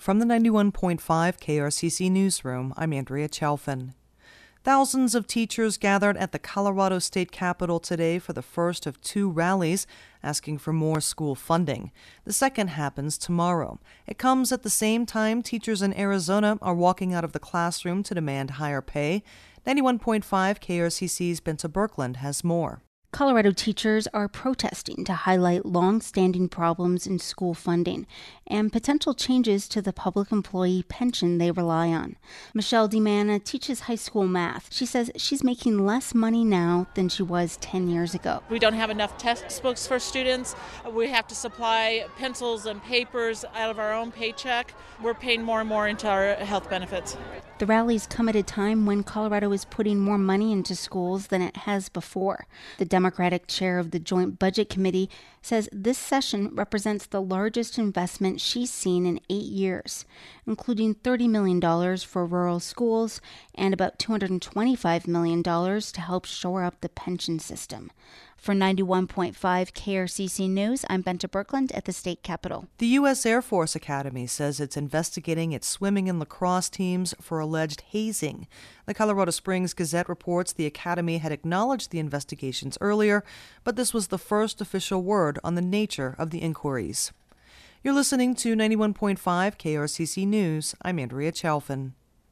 From the 91.5 KRCC Newsroom, I'm Andrea Chalfin. Thousands of teachers gathered at the Colorado State Capitol today for the first of two rallies asking for more school funding. The second happens tomorrow. It comes at the same time teachers in Arizona are walking out of the classroom to demand higher pay. 91.5 KRCC's Benta Birkeland has more. Colorado teachers are protesting to highlight long-standing problems in school funding and potential changes to the public employee pension they rely on. Michelle DiManna teaches high school math. She says she's making less money now than she was 10 years ago. We don't have enough textbooks for students. We have to supply pencils and papers out of our own paycheck. We're paying more and more into our health benefits. The rallies come at a time when Colorado is putting more money into schools than it has before. The Democratic chair of the Joint Budget Committee says this session represents the largest investment she's seen in 8 years, including $30 million for rural schools and about $225 million to help shore up the pension system. For 91.5 KRCC News, I'm Benta Birkeland at the state capitol. The U.S. Air Force Academy says it's investigating its swimming and lacrosse teams for alleged hazing. The Colorado Springs Gazette reports the academy had acknowledged the investigations earlier, but this was the first official word on the nature of the inquiries. You're listening to 91.5 KRCC News. I'm Andrea Chalfin.